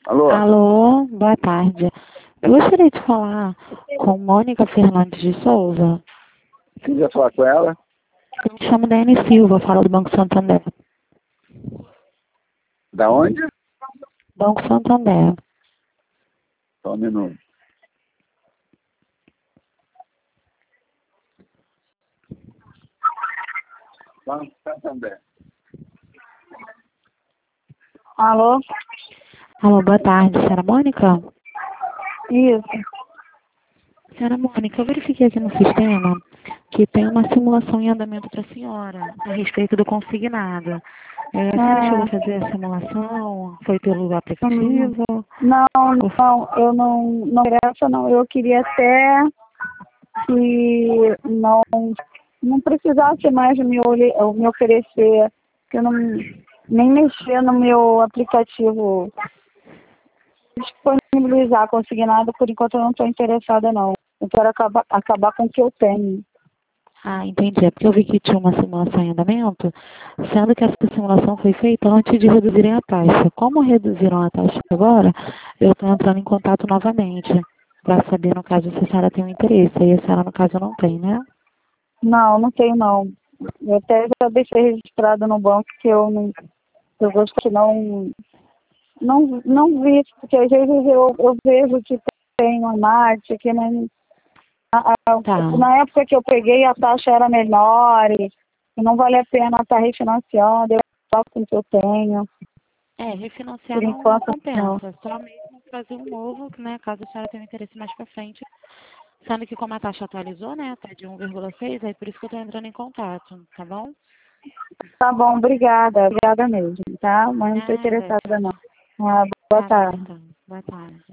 Alô? Alô, boa tarde. Eu gostaria de falar com Mônica Fernandes de Souza. Quem quer falar com ela? Eu me chamo Dani Silva, falo do Banco Santander. Da onde? Banco Santander. Só um minuto. Banco Santander. Alô? Alô, boa tarde, senhora Mônica? Isso. Senhora Mônica, eu verifiquei aqui no sistema que tem uma simulação em andamento para a senhora a respeito do consignado. A senhora chegou a fazer a simulação? Foi pelo aplicativo? Não, eu não essa não. Eu queria até que não precisasse mais me oferecer, que eu não nem mexer no meu aplicativo disponibilizar consignado, por enquanto eu não estou interessada não. Eu quero acabar com o que eu tenho. Ah, entendi. É porque eu vi que tinha uma simulação em andamento, sendo que essa simulação foi feita antes de reduzirem a taxa. Como reduziram a taxa agora, eu estou entrando em contato novamente para saber, no caso, se a senhora tem um interesse. Aí a senhora, no caso, não tem, né? Não tenho não. Eu até já deixei registrado no banco que eu gosto que não vi, porque às vezes eu vejo que tem uma Marte, que Tá. na época que eu peguei a taxa era menor e não vale a pena estar refinanciando, eu faço com o que eu tenho. Refinanciar Por não enquanto, não. compensa. Só mesmo fazer um novo, né? Caso a senhora tenha um interesse mais para frente. Sendo que como a taxa atualizou, né? Tá de 1,6, aí por isso que eu tô entrando em contato, tá bom? Tá bom, obrigada mesmo, tá? Mas não estou Nada, interessada tchau. não. Boa Tá bom, tarde. então. Boa tarde.